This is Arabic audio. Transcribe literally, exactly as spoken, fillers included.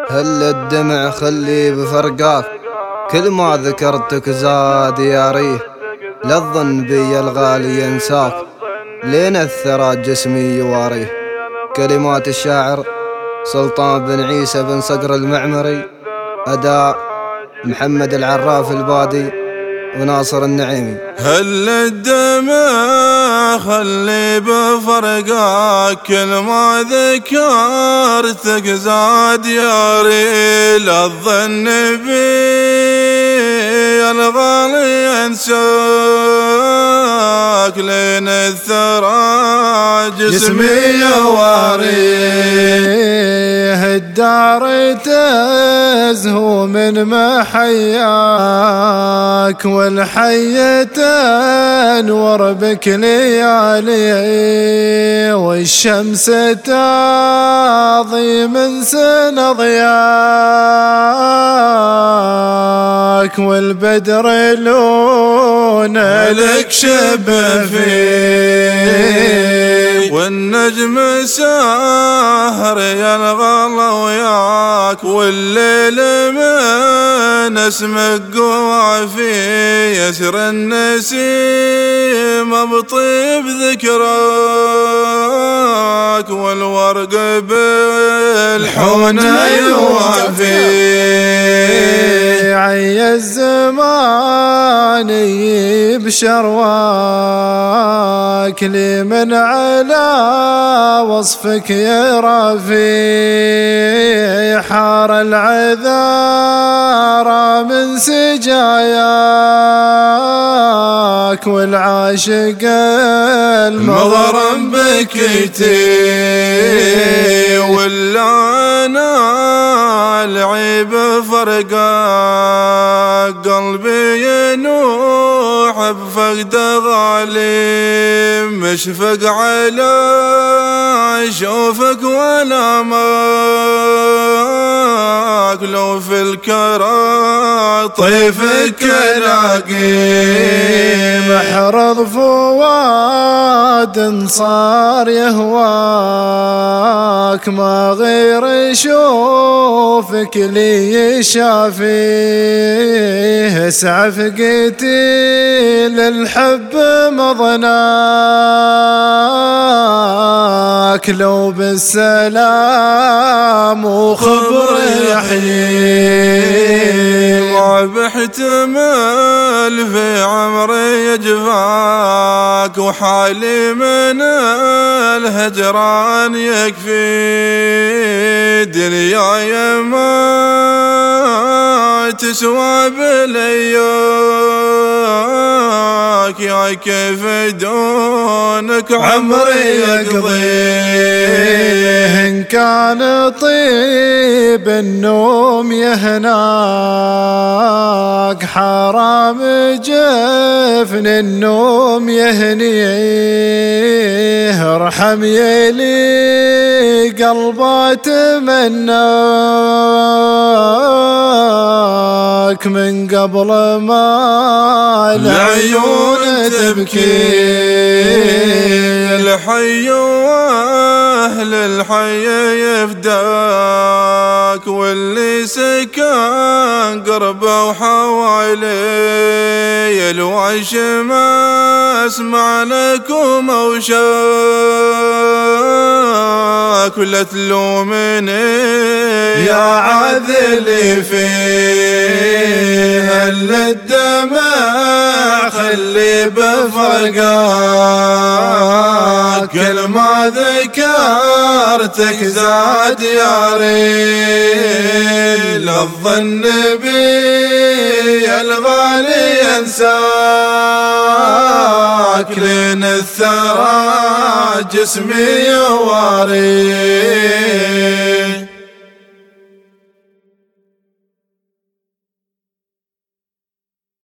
هل الدمع خلي بفرقاك، كل ما ذكرتك زاد ياريه. لا تظن بي الغالي ينساك، لين الثرى جسمي يواريه. كلمات الشاعر سلطان بن عيسى بن صقر المعمري، أداء محمد العراف البادي وناصر النعيمي. هل الدمع خلي بفرقاك، كل ما ذكرتك زاد ياري. لا تظن بي الغالي ينساك، لين الثرى جسمي يواري. الدار تزهو من محياك، والحي تنور بك ليالي، والشمس تاضي من سن ضياك، والبدر لون لك شبه فيه، والنجم ساهر يلغى وياك، والليل من اسمك قوى فيه. يسر النسيم بطيب ذكراك، والورق بالحون يوافيه. عي الزمان بشرواك، لي من على وصفك يرى في حار العذارى من سجاياك، والعاشق المغرم بكيتي، واللانا العيب فرقاك، قلبي ينوح بفقد غالي، مشفق على شوفك وانا ماك، لو في الكرى طيفك لاقي. محرض فؤاد صار يهواك، ما غير شوفك لي شافيه. سعفقتي للحب مضناك، لو بالسلام وخبر يحيي. ما بحتمل في عمري يجفاك، وحالي من الهجران يكفي. دنياي ما تسوى بلياك، يا كيف دونك عمري يقضيه. إن كان طيب النوم يهناك، حرام جفن النوم يهنيه. ارحم يلي قلبات مناك، من قبل ما العيون تبكي. الحي واهل الحي يفداك، واللي سكن قربه وحوالي. الوعش ما اسمع لكم اوشاك، ولا تلومني يا عاذلي فيه. هل الدمع خلي بفرقاك، كل ما ذكرتك زاد ياري. لا تظن بي الغالي ينساك، لين الثرى جسمي يواري.